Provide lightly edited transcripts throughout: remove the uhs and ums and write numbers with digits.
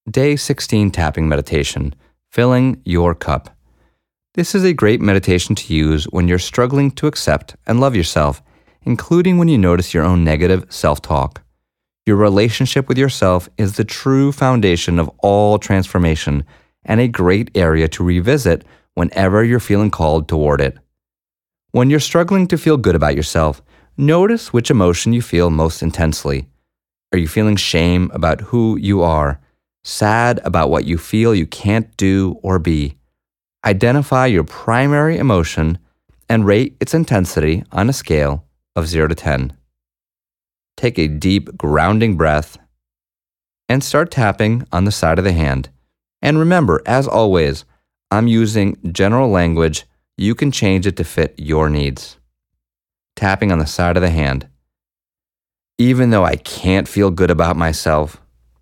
Day 16 Tapping Meditation, Filling Your Cup. This is a great meditation to use when you're struggling to accept and love yourself, including when you notice your own negative self-talk. Your relationship with yourself is the true foundation of all transformation and a great area to revisit whenever you're feeling called toward it. When you're struggling to feel good about yourself, notice which emotion you feel most intensely. Are you feeling shame about who you are? Sad about what you feel you can't do or be? Identify your primary emotion and rate its intensity on a scale of 0 to 10. Take a deep, grounding breath and start tapping on the side of the hand. And remember, as always, I'm using general language. You can change it to fit your needs. Tapping on the side of the hand. Even though I can't feel good about myself,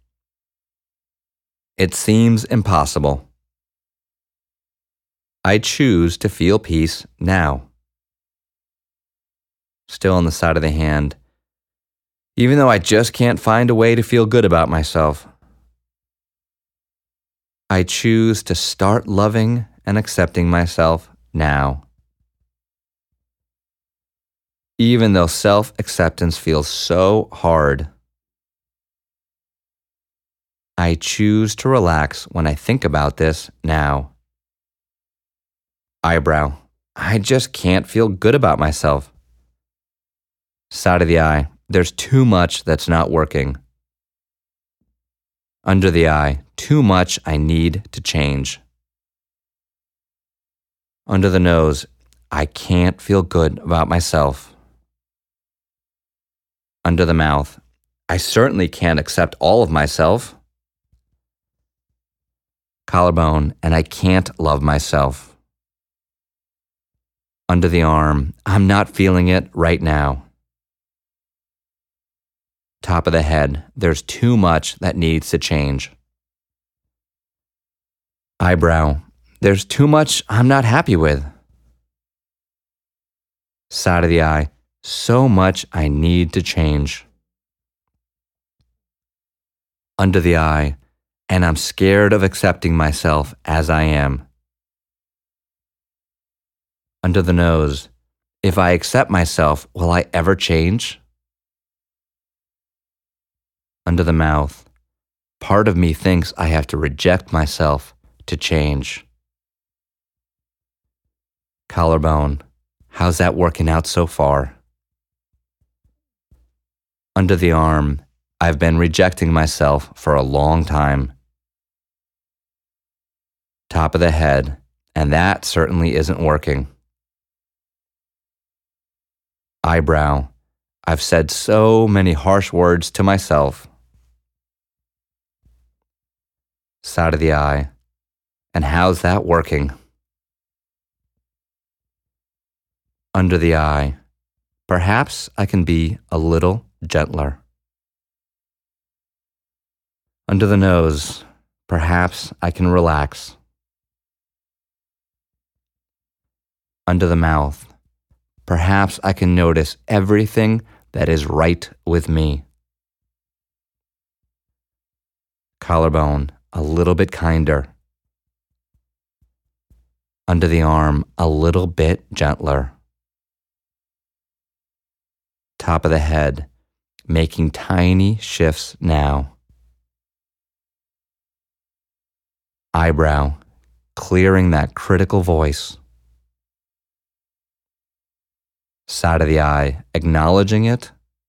it seems impossible. I choose to feel peace now. Still on the side of the hand. Even though I just can't find a way to feel good about myself, I choose to start loving and accepting myself now. Even though self-acceptance feels so hard, I choose to relax when I think about this now. Eyebrow. I just can't feel good about myself. Side of the eye. There's too much that's not working. Under the eye. Too much I need to change. Under the nose. I can't feel good about myself. Under the mouth. I certainly can't accept all of myself. Collarbone, and I can't love myself. Under the arm, I'm not feeling it right now. Top of the head, there's too much that needs to change. Eyebrow, there's too much I'm not happy with. Side of the eye, so much I need to change. Under the eye, and I'm scared of accepting myself as I am. Under the nose, if I accept myself, will I ever change? Under the mouth, part of me thinks I have to reject myself to change. Collarbone, how's that working out so far? Under the arm, I've been rejecting myself for a long time. Top of the head, and that certainly isn't working. Eyebrow, I've said so many harsh words to myself. Side of the eye, and how's that working? Under the eye, perhaps I can be a little gentler. Under the nose, perhaps I can relax. Under the mouth, perhaps I can notice everything that is right with me. Collarbone, a little bit kinder. Under the arm, a little bit gentler. Top of the head, making tiny shifts now. Eyebrow, clearing that critical voice. Side of the eye, acknowledging it.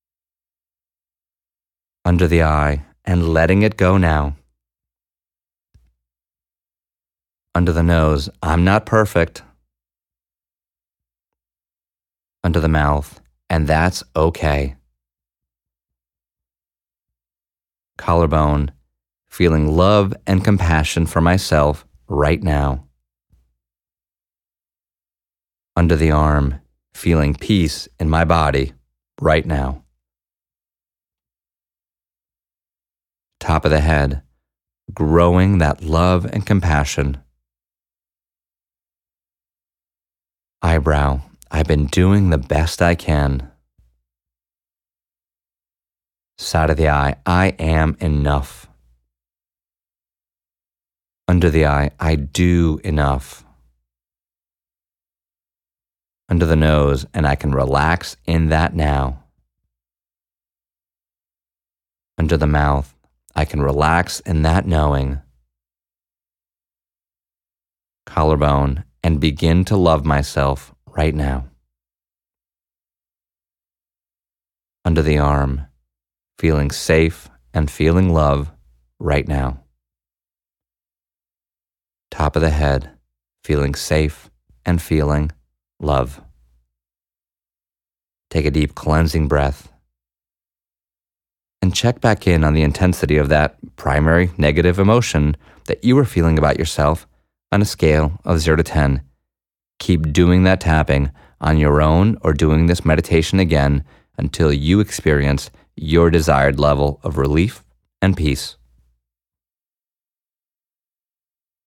Under the eye, and letting it go now. Under the nose, I'm not perfect. Under the mouth, and that's okay. Collarbone, feeling love and compassion for myself right now. Under the arm, feeling peace in my body right now. Top of the head, growing that love and compassion. Eyebrow, I've been doing the best I can. Side of the eye, I am enough. Under the eye, I do enough. Under the nose, and I can relax in that now. Under the mouth, I can relax in that knowing. Collarbone, and begin to love myself right now. Under the arm, feeling safe and feeling love right now. Top of the head, feeling safe and feeling love. Take a deep cleansing breath and check back in on the intensity of that primary negative emotion that you were feeling about yourself on a scale of 0 to 10. Keep doing that tapping on your own or doing this meditation again until you experience your desired level of relief and peace.